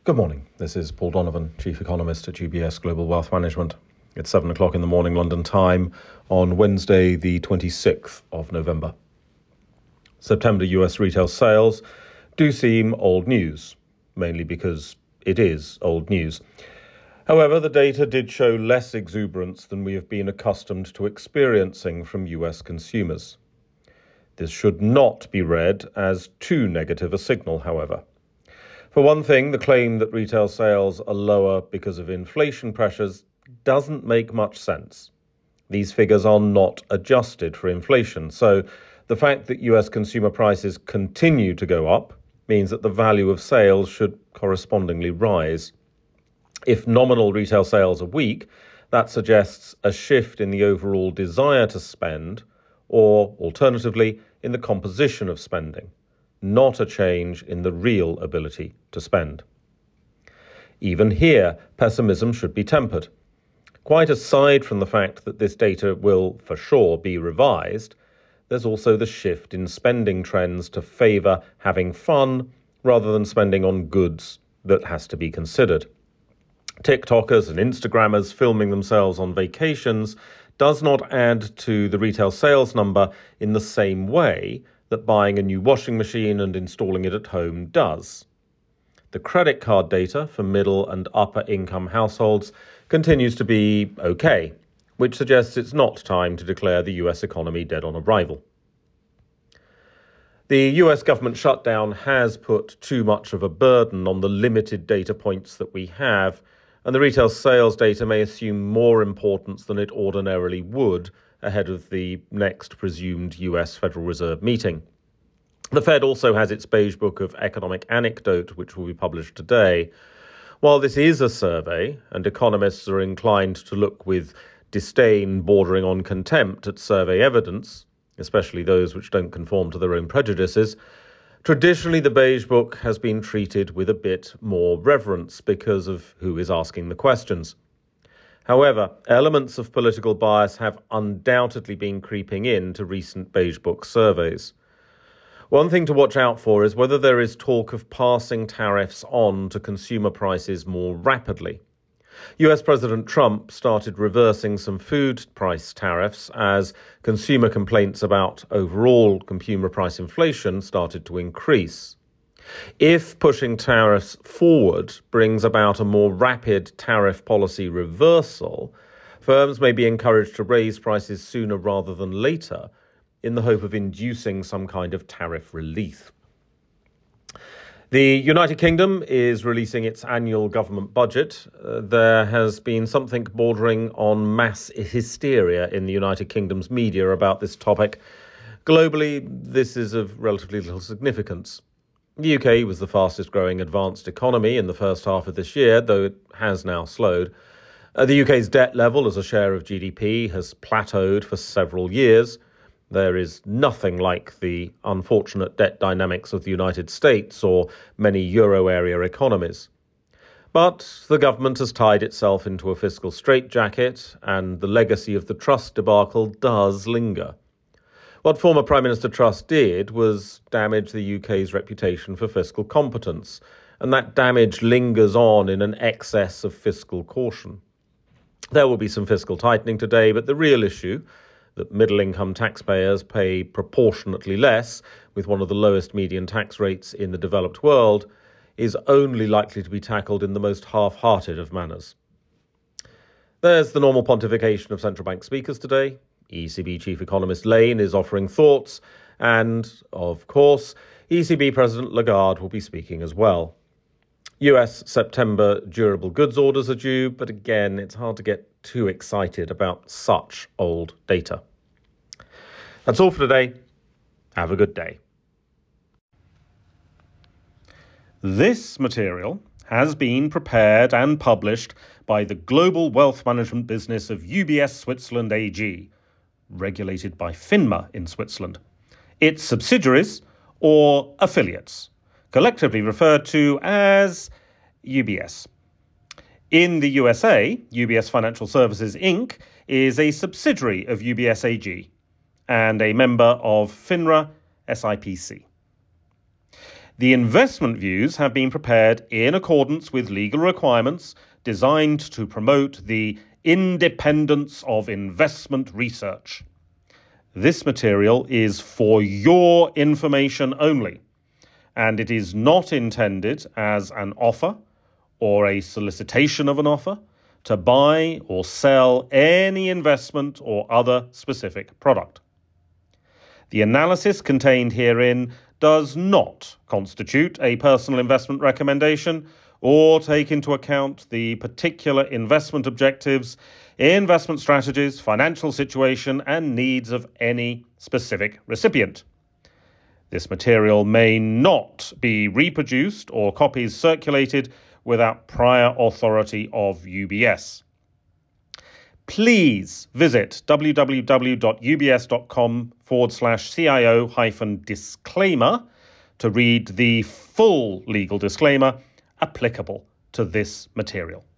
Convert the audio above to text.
Good morning. This is Paul Donovan, Chief Economist at UBS Global Wealth Management. It's 7 o'clock in the morning London time on Wednesday, the 26th of November. September US retail sales do seem old news, mainly because it is old news. However, the data did show less exuberance than we have been accustomed to experiencing from US consumers. This should not be read as too negative a signal, however. For one thing, the claim that retail sales are lower because of inflation pressures doesn't make much sense. These figures are not adjusted for inflation, so the fact that US consumer prices continue to go up means that the value of sales should correspondingly rise. If nominal retail sales are weak, that suggests a shift in the overall desire to spend, or alternatively, in the composition of spending, not a change in the real ability to spend. Even here, pessimism should be tempered. Quite aside from the fact that this data will, for sure, be revised, there's also the shift in spending trends to favour having fun rather than spending on goods that has to be considered. TikTokers and Instagrammers filming themselves on vacations does not add to the retail sales number in the same way that buying a new washing machine and installing it at home does. The credit card data for middle and upper income households continues to be okay, which suggests it's not time to declare the US economy dead on arrival. The US government shutdown has put too much of a burden on the limited data points that we have, and the retail sales data may assume more importance than it ordinarily would ahead of the next presumed US Federal Reserve meeting. The Fed also has its Beige Book of Economic Anecdote, which will be published today. While this is a survey, and economists are inclined to look with disdain bordering on contempt at survey evidence, especially those which don't conform to their own prejudices, traditionally the Beige Book has been treated with a bit more reverence because of who is asking the questions. However, elements of political bias have undoubtedly been creeping into recent Beige Book surveys. One thing to watch out for is whether there is talk of passing tariffs on to consumer prices more rapidly. US President Trump started reversing some food price tariffs as consumer complaints about overall consumer price inflation started to increase. If pushing tariffs forward brings about a more rapid tariff policy reversal, firms may be encouraged to raise prices sooner rather than later in the hope of inducing some kind of tariff relief. The United Kingdom is releasing its annual government budget. There has been something bordering on mass hysteria in the United Kingdom's media about this topic. Globally, this is of relatively little significance. The UK was the fastest growing advanced economy in the first half of this year, though it has now slowed. The UK's debt level as a share of GDP has plateaued for several years. There is nothing like the unfortunate debt dynamics of the United States or many euro area economies. But the government has tied itself into a fiscal straitjacket, and the legacy of the Truss debacle does linger. What former Prime Minister Truss did was damage the UK's reputation for fiscal competence, and that damage lingers on in an excess of fiscal caution. There will be some fiscal tightening today, but the real issue, that middle-income taxpayers pay proportionately less, with one of the lowest median tax rates in the developed world, is only likely to be tackled in the most half-hearted of manners. There's the normal pontification of central bank speakers today. ECB Chief Economist Lane is offering thoughts, and, of course, ECB President Lagarde will be speaking as well. US September durable goods orders are due, but again, it's hard to get too excited about such old data. That's all for today. Have a good day. This material has been prepared and published by the global wealth management business of UBS Switzerland AG, regulated by FINMA in Switzerland, its subsidiaries or affiliates, collectively referred to as UBS. In the USA, UBS Financial Services Inc. is a subsidiary of UBS AG and a member of FINRA SIPC. The investment views have been prepared in accordance with legal requirements designed to promote the independence of investment research. This material is for your information only, and it is not intended as an offer or a solicitation of an offer to buy or sell any investment or other specific product. The analysis contained herein does not constitute a personal investment recommendation or take into account the particular investment objectives, investment strategies, financial situation, and needs of any specific recipient. This material may not be reproduced or copies circulated without prior authority of UBS. Please visit www.ubs.com/CIO-disclaimer to read the full legal disclaimer applicable to this material.